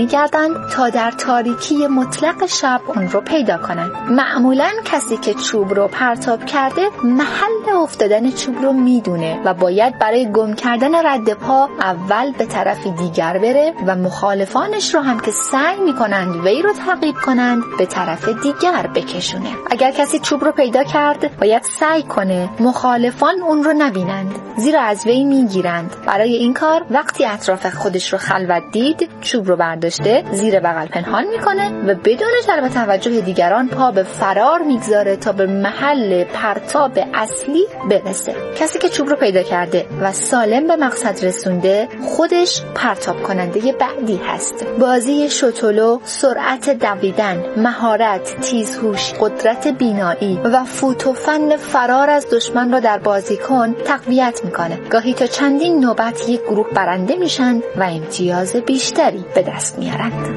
می‌گردند تا در تاریکی مطلق شب اون رو پیدا کنند. معمولاً کسی که چوب رو پرتاب کرده محل افتادن چوب رو میدونه و باید برای گم کردن رد پا اول به طرف دیگر بره و مخالفانش رو هم که سعی می‌کنند وی رو تعقیب کنند به طرف دیگر بکشونه. اگر کسی چوب رو پیدا کرد باید سعی کنه مخالفان اون رو نبینند، زیرا از وی میگیرند. برای این کار وقتی اطراف خودش رو خلوت دید، چوب رو برداشته زیر بغل پنهان میکنه و بدون جلب توجه دیگران پا به فرار میگذاره تا به محل پرتاب اصلی برسه. کسی که چوب رو پیدا کرده و سالم به مقصد رسونده خودش پرتاب کننده بعدی هست. بازی شتلو سرعت دویدن، مهارت، تیزهوش، قدرت بینایی و فوت و فن فرار از دشمن را در بازیکن تقویت میکنه. گاهی تا چندین نوبت یک گروه برنده میشن و امتیاز بیشتری به دست میارند.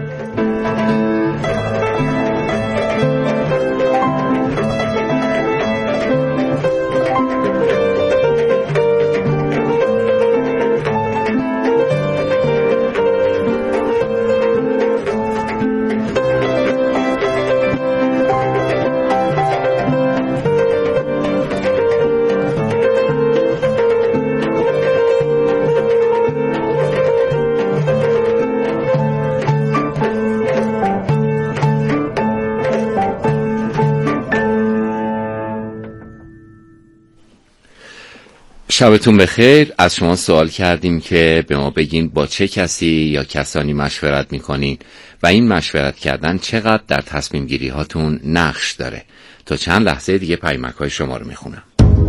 شبتون بخیر. از شما سوال کردیم که به ما بگین با چه کسی یا کسانی مشورت میکنین و این مشورت کردن چقدر در تصمیم گیری هاتون نقش داره. تا چند لحظه دیگه پیامک های شما رو میخونم.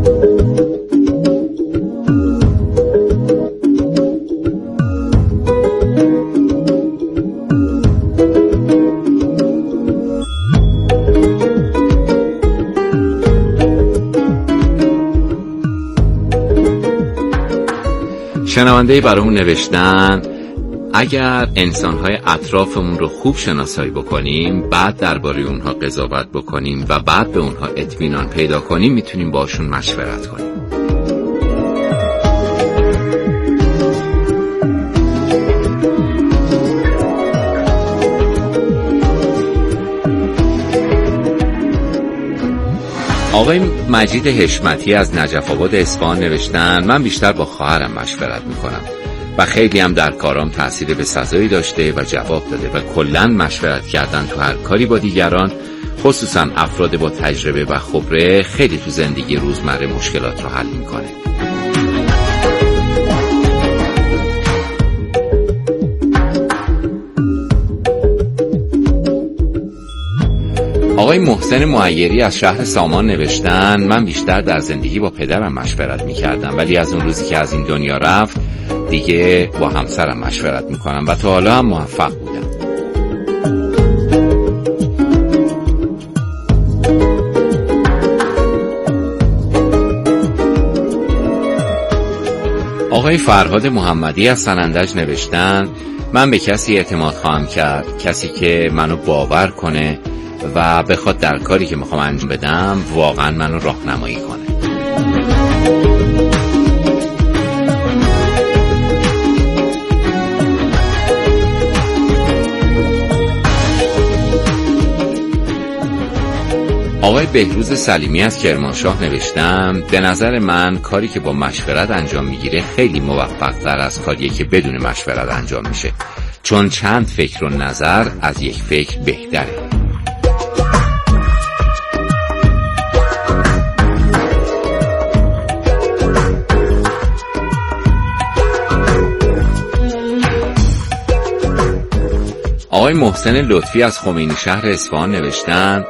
شنونده برامون نوشتن اگر انسان‌های اطرافمون رو خوب شناسایی بکنیم، بعد درباره اونها قضاوت بکنیم و بعد به اونها اطمینان پیدا کنیم، میتونیم باشون مشورت کنیم. آقای مجید حشمتی از نجف آباد اصفهان نوشتن من بیشتر با خواهرم مشورت میکنم و خیلی هم در کارام تأثیر به سزایی داشته و جواب داده و کلاً مشورت کردن تو هر کاری با دیگران، خصوصاً افراد با تجربه و خبره، خیلی تو زندگی روزمره مشکلات رو حل میکنه. آقای محسن معیری از شهر سامان نوشتن من بیشتر در زندگی با پدرم مشورت میکردم، ولی از اون روزی که از این دنیا رفت دیگه با همسرم مشورت میکنم و تا حالا هم موفق بودم. آقای فرهاد محمدی از سنندج نوشتن من به کسی اعتماد خواهم کرد، کسی که منو باور کنه و بخواد در کاری که میخوام انجام بدم واقعا منو راهنمایی کنه. آقای بهروز سلیمی از کرمانشاه نوشتم به نظر من کاری که با مشورت انجام میگیره خیلی موفق تر از کاریه که بدون مشورت انجام میشه، چون چند فکر و نظر از یک فکر بهتره. آقای محسن لطفی از خمینی شهر اصفهان نوشتن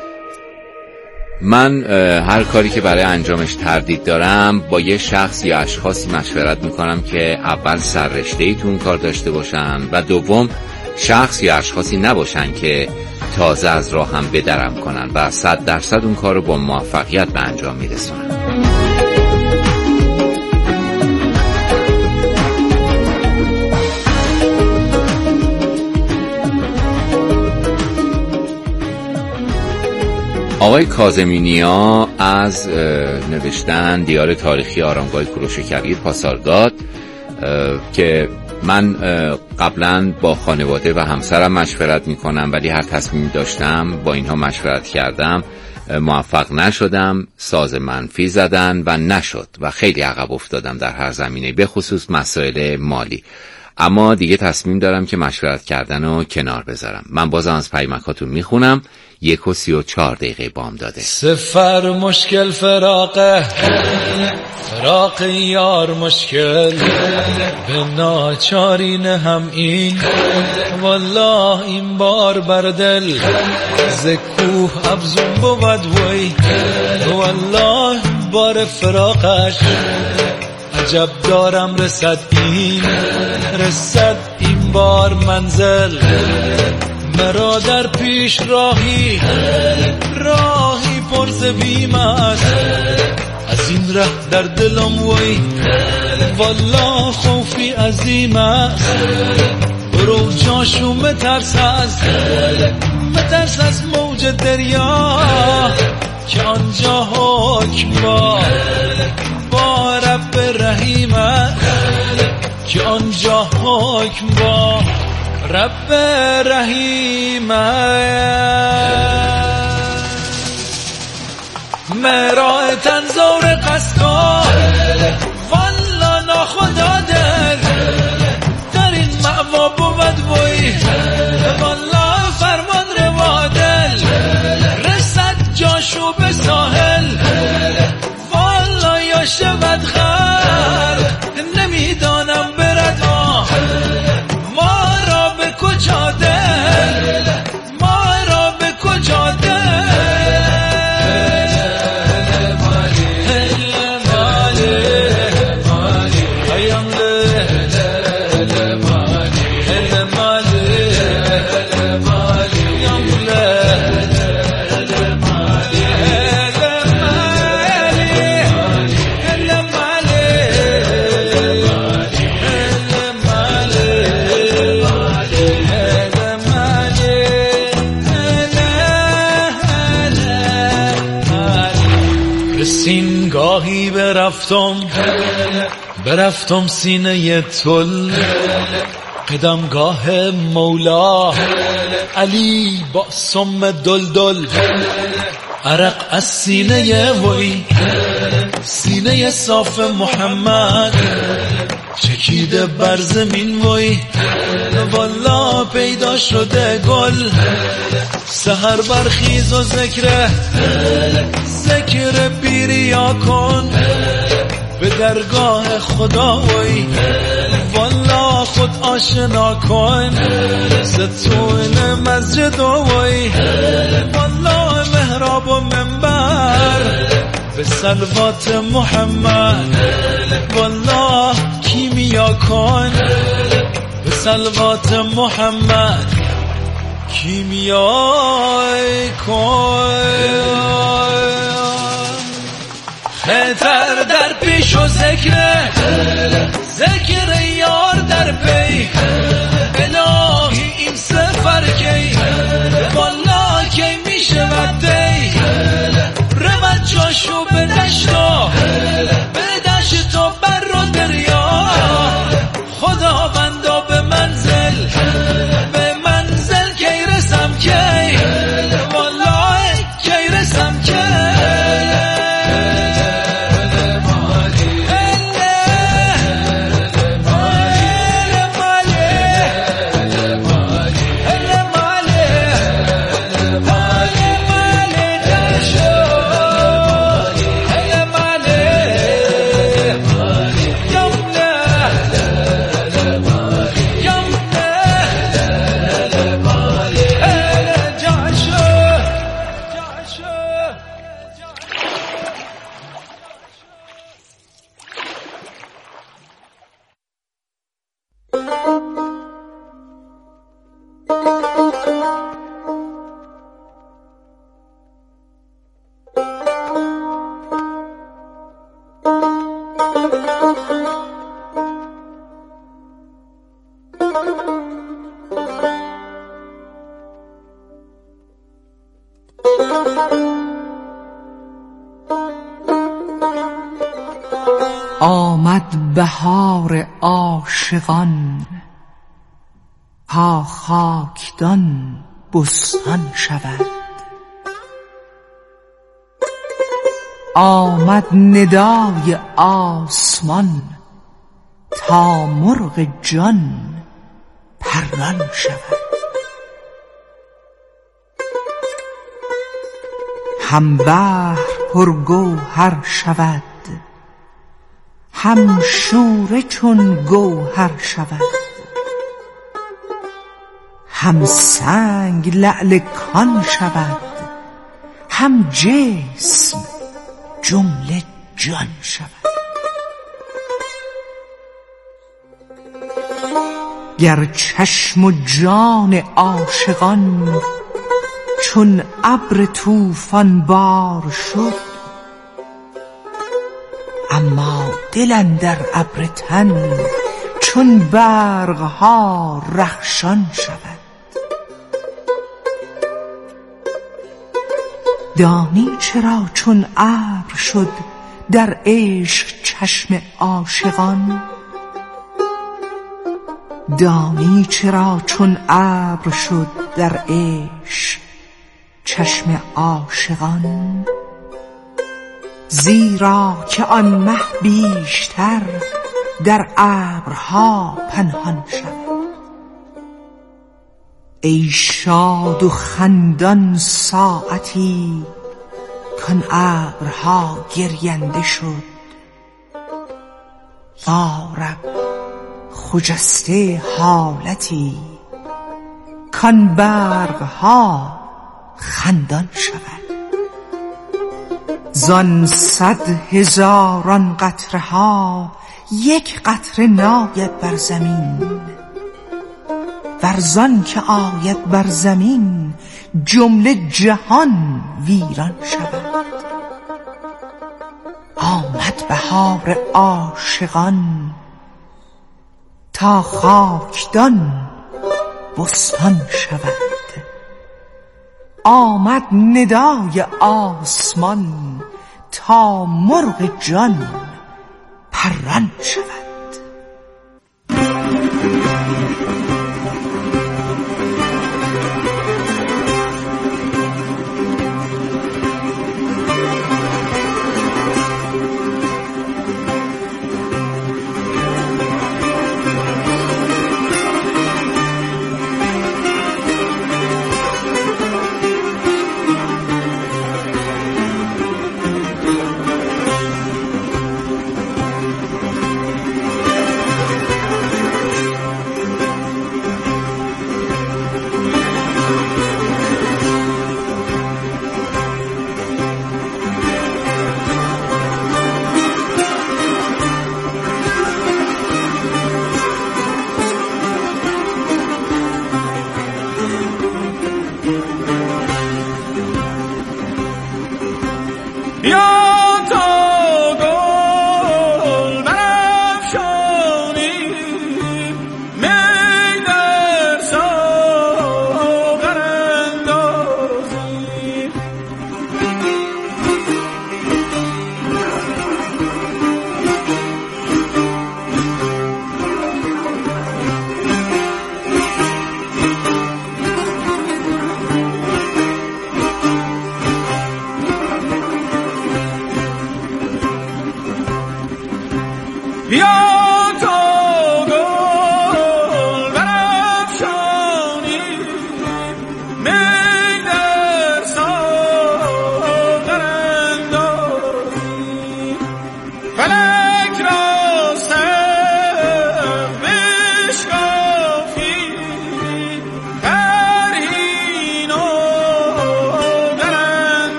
من هر کاری که برای انجامش تردید دارم با یه شخص یا اشخاصی مشورت میکنم که اول سررشته‌ای تو اون کار داشته باشن و دوم شخص یا اشخاصی نباشن که تازه از راه هم بدرم کنن و 100% اون کار رو با موفقیت به انجام میرسونن. آقای کاظمینیا از نوشتن دیار تاریخی آرامگاه کوروش کویر پاسارگاد که من قبلا با خانواده و همسرم مشورت میکنم، ولی هر تصمیمی داشتم با اینها مشورت کردم، موفق نشدم، ساز منفی زدن و نشد و خیلی عقب افتادم در هر زمینه، به خصوص مسائل مالی. اما دیگه تصمیم دارم که مشورت کردن رو کنار بذارم. من بازم از پیامکاتون میخونم. 1:34 بام داده. سفر مشکل فراق یار مشکل، به ناچارین هم این والله این بار بردل، زکوه ابزون بود وی والله بار فراقش، عجب دارم رسد این بار منزل، مرا در پیش راهی پرز بیم است، از این ره در دلم وی والله خوفی عظیم است، برو جاشو مترس از موج دریا، که آنجا حکم با رب رحیم است، که آنجا حکم با رب رحیم مرا تنظور قصدا والا ناخدا در این معوا بود وی والا فرمان روا دل، رسد جاشو به ساحل والا یا شود خر، نمیدانم برد ما را به کجا دل، ما را به کجا دل، گاهی برفتم سینه تل، قدمگاه مولا علی با سم دلدل، عرق از سینه وی سینه صاف محمد، چکیده بر زمین وی والا پیدا شده گل، سحر برخیز و ذکر بیریا کن به درگاه خدا وی والا خود آشنا کن، ستون مسجد وی والا محراب و منبر، به صلوات محمد والا کیمیا کن، به صلوات محمد کیمیا کن، خطر در پیش و ذکر یار در پی، الهی این سفر کی والا کی می شود دی، رود جاشو به دشت و بر و دریا، خدا بندا به منزل کی رسم کی والا کی رسم کی. آمد بهار عاشقان تا خاکدان بستان شود. آمد ندای آسمان تا مرغ جان پران شود. هم بحر پرگوهر شود، هم شوره چون گوهر شود، هم سنگ لعل کان شود، هم جسم جمله جان شود. گر چشم و جان عاشقان چون ابر طوفان بار شد، اما دل اندر ابر تن چون برقها رخشان شود. دانی چرا چون ابر شد در عشق چشم عاشقان؟ دانی چرا چون ابر شد در عشق چشم عاشقان؟ زیرا که آن مه بیشتر در ابرها پنهان شود. ای شاد و خندان ساعتی کان ابرها گرینده شد، یا رب خجسته حالتی کان برقها خندان شود. زان 100,000 قطره ها یک قطره ناید بر زمین، ورزان که آید بر زمین جمله جهان ویران شود. آمد بهار عاشقان تا خاکدان بستان شود. آمد ندای آسمان تا مرغ جان پران شود.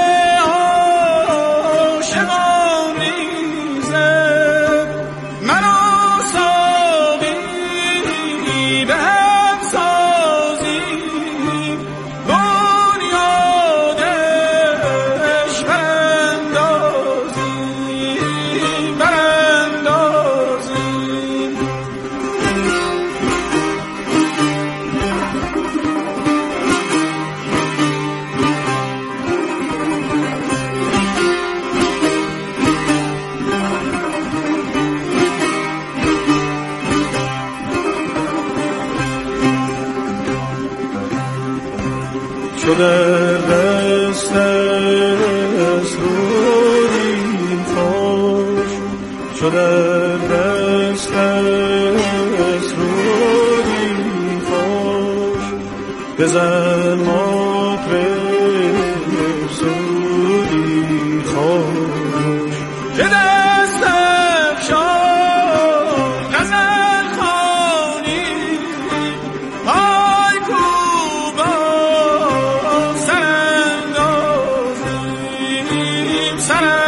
مرا شده دست رودی خوش شده دست رودی خوش بزن مطرب سودی خوش که دستم شد غزل خوانی پای کوبا سراندازیم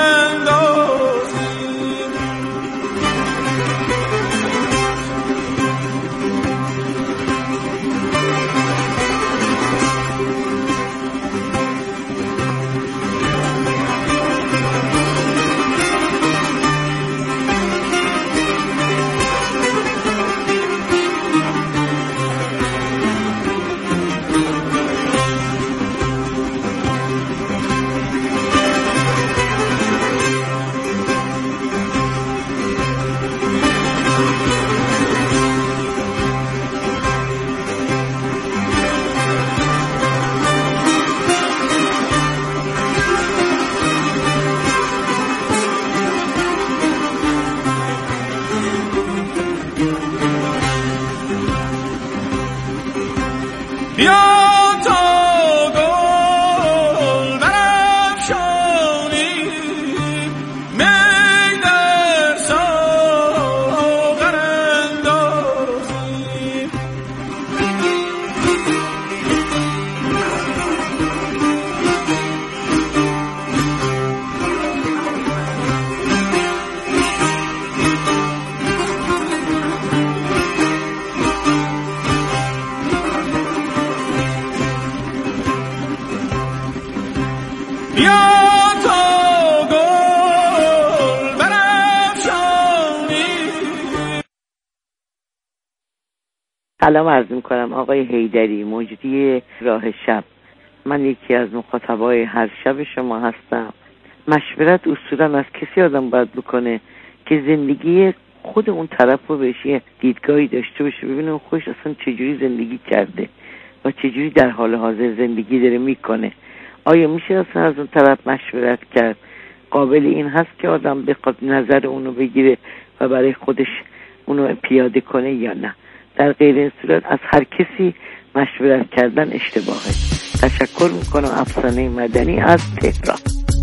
سلام عرض میکنم آقای حیدری، مجری راه شب. من یکی از مخاطبای هر شب شما هستم. مشورت اصولا از کسی آدم باید بکنه که زندگی خود اون طرف رو بهش دیدگاهی داشته باشه، ببینه اون خودش اصلا چجوری زندگی کرده و چجوری در حال حاضر زندگی داره میکنه. آیا میشه اصلا از اون طرف مشورت کرد؟ قابل این هست که آدم بخواد نظر اونو بگیره و برای خودش اونو پیاده کنه یا نه؟ در غیر این صورت از هر کسی مشورت کردن اشتباهه. تشکر میکنم. افسانه مدنی از تهران.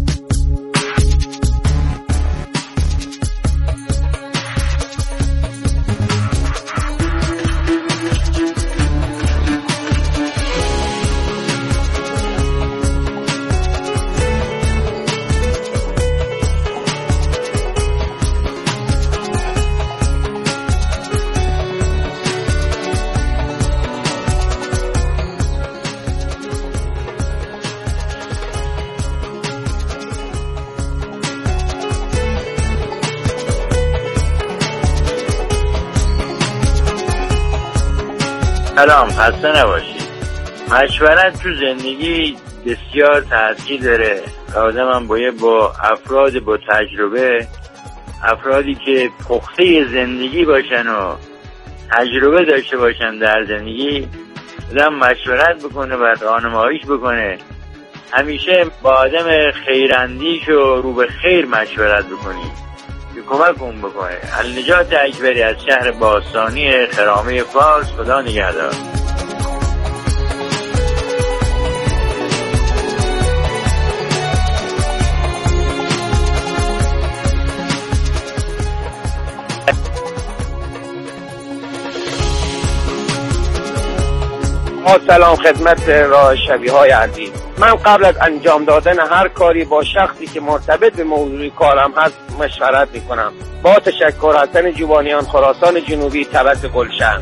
سلام، خسته نباشید. مشورت تو زندگی بسیار تاثیر داره. آدم هم باید با افراد با تجربه، افرادی که پخته زندگی باشن و تجربه داشته باشن در زندگی، آدم مشورت بکنه و راهنماییش بکنه. همیشه با آدم خیراندیش و رو به خیر مشورت بکنید که کمک اون بکنه. النجات اکبری از شهر باستانی خرامه فارس. خدا نگهدار. سلام خدمت راه شبی های عزیز. من قبل از انجام دادن هر کاری با شخصی که مرتبط به موضوع کارم هست مشورت میکنم. با تشکر. حسن جوانیان، خراسان جنوبی، تبت گلشن.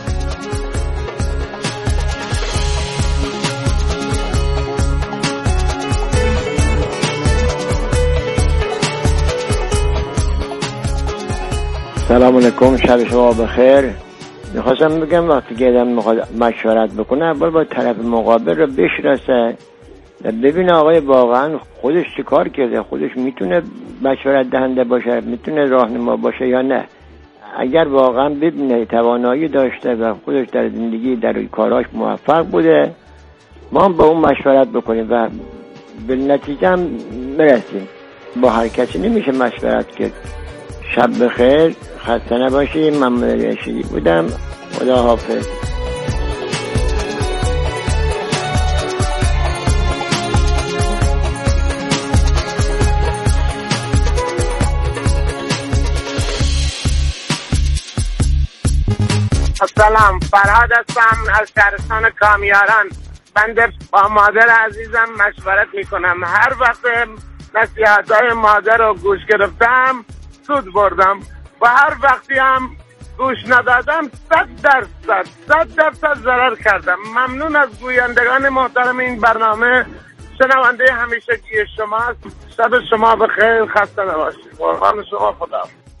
سلام علیکم، شب شما بخیر. میخواستم بگم وقتی که آدم میخواد مشورت بکنه اول با طرف مقابل رو بشناسه، ببینه آقای واقعا خودش چی کار کرده، خودش میتونه مشورت دهنده باشه، میتونه راهنما باشه یا نه. اگر واقعا ببینه توانایی داشته و خودش در زندگی در کاراش موفق بوده، ما با اون مشورت بکنیم و به نتیجه هم برسیم. با هر کسی نمیشه مشورت کرد. شب بخیر، خسته نباشی. من رشیدی بودم. خدا حافظ. سلام، فرهاد هستم از شهرستان کامیاران. بنده با مادر عزیزم مشورت میکنم. هر وقت نصیحت‌های مادر رو گوش گرفتم سود بردم و هر وقتی هم گوش ندادم 100% ضرر کردم. ممنون از گویندگان محترم این برنامه. شنونده همیشگی شماست. شب شما بخیر، خسته نباشید. قربان شما، خدا.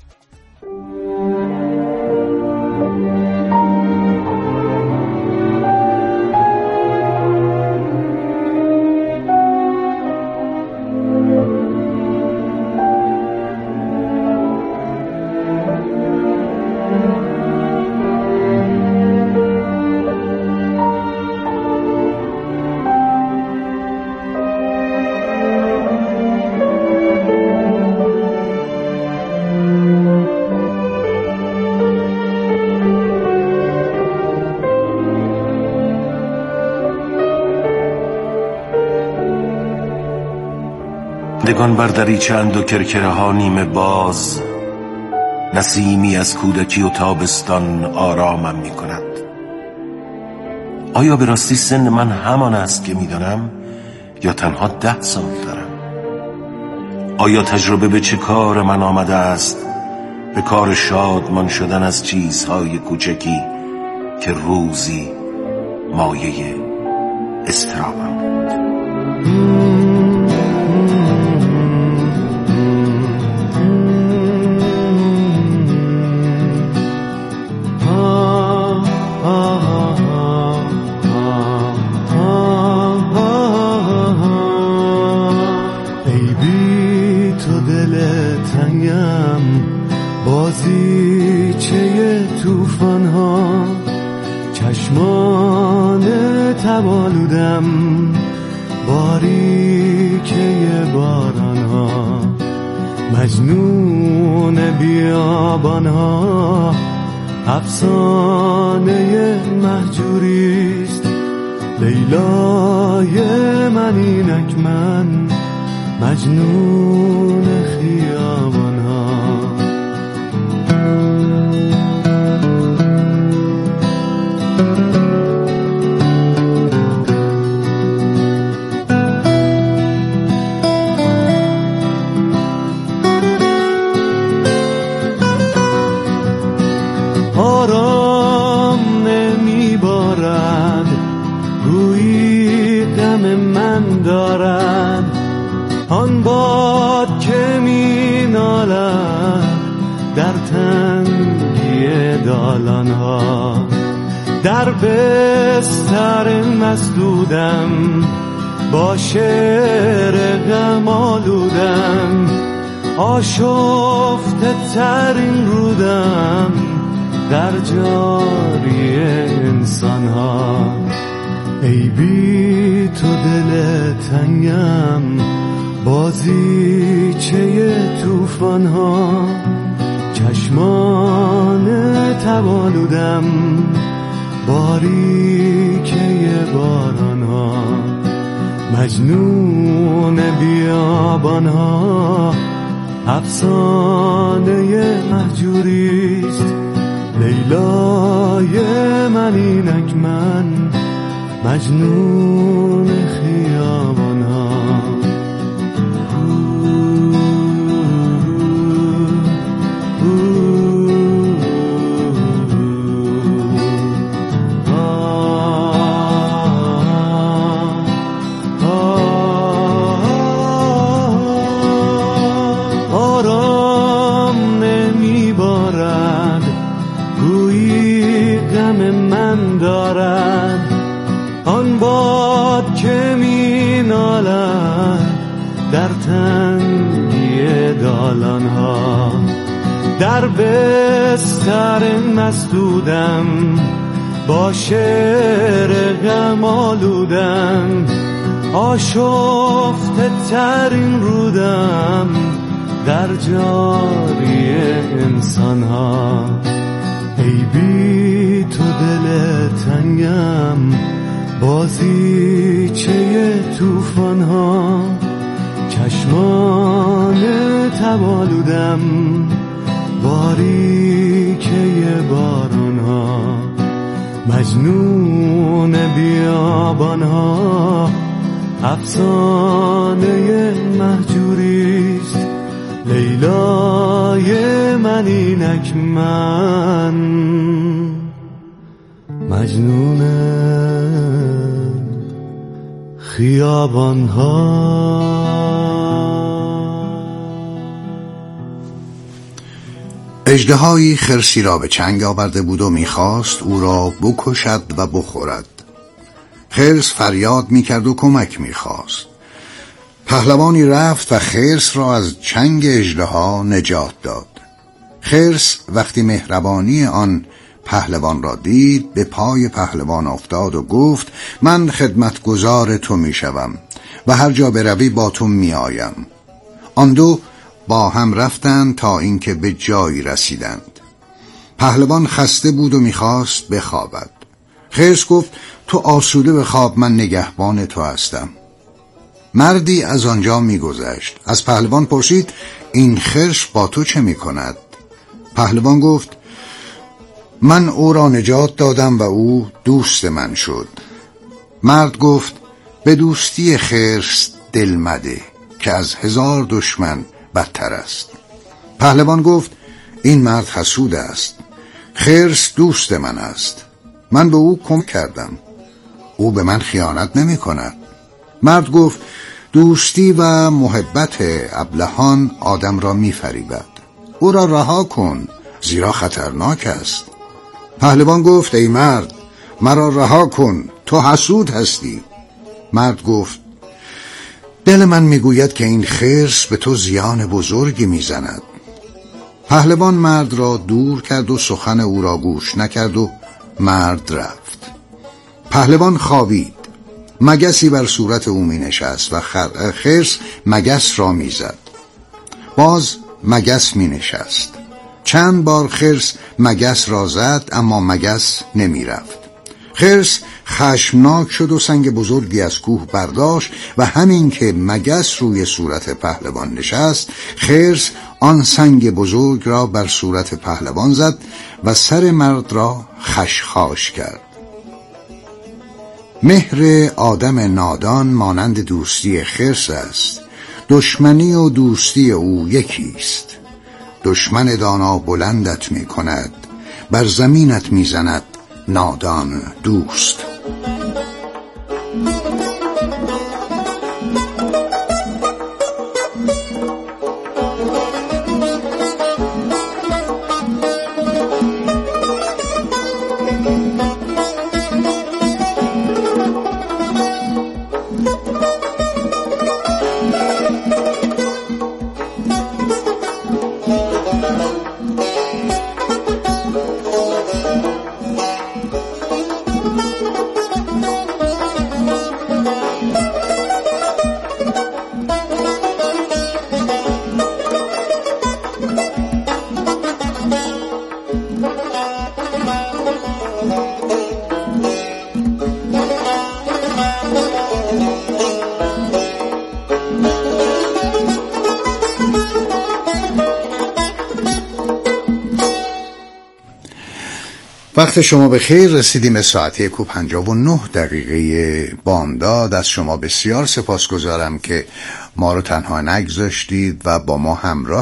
دگان بر دریچه‌اند و کرکره ها نیمه باز، نسیمی از کودکی و تابستان آرامم می کند. آیا به راستی سن من همان است که می دانم یا تنها 10 سال دارم؟ آیا تجربه به چه کار من آمده است؟ به کار شادمان شدن از چیزهای کوچکی که روزی مایه اضطرابم بود. تبالودم باریکه بارانها، مجنون بیابانها، افسانه مهجوریست. لیلای من اینک من، مجنون خیابانها. آرام نمیبارد، گویی غم من دارد. آن باد که می نالد در تنگی دالانها. در بستر مسدودم، با شعر غم آلودم. آشفته ترین رودم در جاری انسان ها. ای بی تو دل تنگم، بازیچه توفان ها. چشمان تبالودم، باریکه باران ها. مجنون بیابان ها، افسانه مهجوریست. لیلای من اینک من، مجنون خیابان ها. آرام نمیبارد، گویی غم من دارد. آن باد که می نالد در تنگی دالان ها. در بستر مسدودم، با شعر غم آلودم، آشفته ترین رودم در جاری انسان ها. ای بی تو دل تنگم، بازیچه توفان ها. چشمان تبالودم، باریکه باران ها. مجنون بیابان ها، افسانه مهجوریست. لیلای من اینک من، مجنون خیابان ها. اژدهایی خرسی را به چنگ آورده بود و میخواست او را بکشد و بخورد. خرس فریاد میکرد و کمک میخواست. پهلوانی رفت و خرس را از چنگ اژدها نجات داد. خرس وقتی مهربانی آن پهلوان را دید، به پای پهلوان افتاد و گفت: من خدمتگزار تو میشوم و هر جا بروی با تو میآیم. آن دو با هم رفتند تا اینکه به جایی رسیدند. پهلوان خسته بود و میخواست بخوابد. خرس گفت: تو آسوده بخواب، من نگهبان تو هستم. مردی از آنجا میگذشت. از پهلوان پرسید: این خرس با تو چه میکند؟ پهلوان گفت: من او را نجات دادم و او دوست من شد. مرد گفت: به دوستی خرس دل مده که از 1000 دشمن بدتر است. پهلوان گفت: این مرد حسود است. خرس دوست من است. من به او کمک کردم. او به من خیانت نمی کند. مرد گفت: دوستی و محبت ابلهان آدم را می فریبد. او را رها کن، زیرا خطرناک است. پهلوان گفت: ای مرد، مرا رها کن، تو حسود هستی. مرد گفت: دل من میگوید که این خرس به تو زیان بزرگی میزند. پهلوان مرد را دور کرد و سخن او را گوش نکرد و مرد رفت. پهلوان خوابید. مگسی بر صورت او می نشست و خرس مگس را می زد. باز مگس می نشست. چند بار خرس مگس را زد، اما مگس نمی رفت. خرس خشمناک شد و سنگ بزرگی از کوه برداشت و همین که مگس روی صورت پهلوان نشست، خرس آن سنگ بزرگ را بر صورت پهلوان زد و سر مرد را خشخاش کرد. مهر آدم نادان مانند دوستی خرس است. دشمنی و دوستی او یکیست. دشمن دانا بلندت می کند، بر زمینت می زند نادان دوست. وقت شما به خیر. رسیدیم به ساعت 1:59 بامداد. از شما بسیار سپاسگزارم که ما رو تنها نگذاشتید و با ما همراه